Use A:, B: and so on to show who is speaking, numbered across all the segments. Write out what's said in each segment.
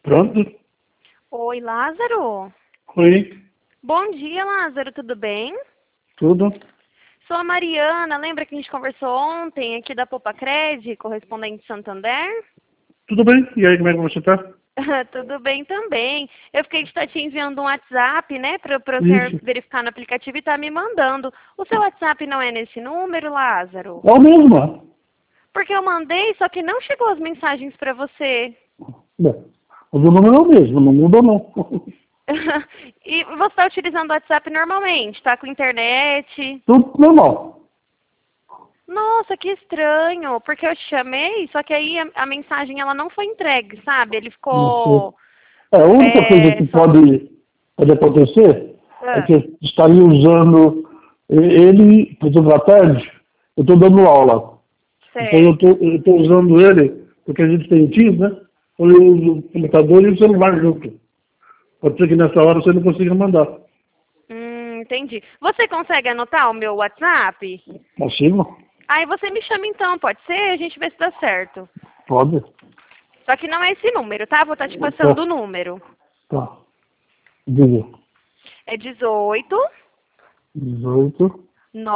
A: Pronto?
B: Oi, Lázaro.
A: Oi,
B: Bom dia, Lázaro, tudo bem?
A: tudo?
B: Sou a Mariana, lembra que a gente conversou ontem aqui da Popacred, correspondente Santander?
A: Tudo bem? E aí, como é que você tá?
B: Tudo bem também. Eu fiquei de estar te enviando um WhatsApp, né, para você
A: Isso.
B: verificar no aplicativo e tá me mandando. O seu WhatsApp não é nesse número, Lázaro?
A: É o mesmo, ó.
B: Porque eu mandei, só que não chegou as mensagens para você.
A: Bom, o do número é o mesmo, não mudou não.
B: E você está utilizando o WhatsApp normalmente, tá com internet?
A: Tudo normal.
B: Nossa, que estranho, porque eu te chamei, só que aí a mensagem ela não foi entregue, sabe? Ele
A: Não sei.
B: ficou
A: A única coisa que
B: só...
A: pode acontecer é
B: Ah,
A: que eu estaria usando ele, por exemplo, à tarde, eu estou dando aula. Então
B: certo.
A: eu tô usando ele, porque a gente tem Teams, né? Então eu uso o computador e o celular junto. Pode ser que nessa hora você não consiga mandar.
B: Entendi. Você consegue anotar o meu WhatsApp?
A: Consigo?
B: Aí você me chama então, pode ser? A gente vê se dá certo.
A: Pode.
B: Só que não é esse número, tá? Vou estar te
A: Tá.
B: passando o número.
A: Tá. Diga.
B: É 18
A: 18.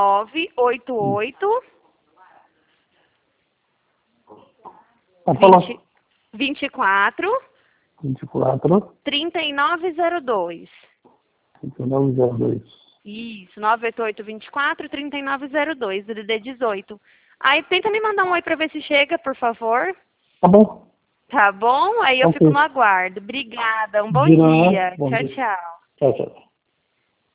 B: 988
A: Pode falar.
B: 20, 24
A: 24.
B: 3902.
A: 3902.
B: Isso, 988-24-3902, DDD 18. Aí tenta me mandar um oi pra ver se chega, por favor.
A: Tá bom?
B: Tá bom? Aí eu
A: Ok.
B: fico no aguardo. Obrigada, um bom
A: De nada.
B: dia.
A: Bom
B: Tchau,
A: dia.
B: tchau.
A: Tchau, tchau.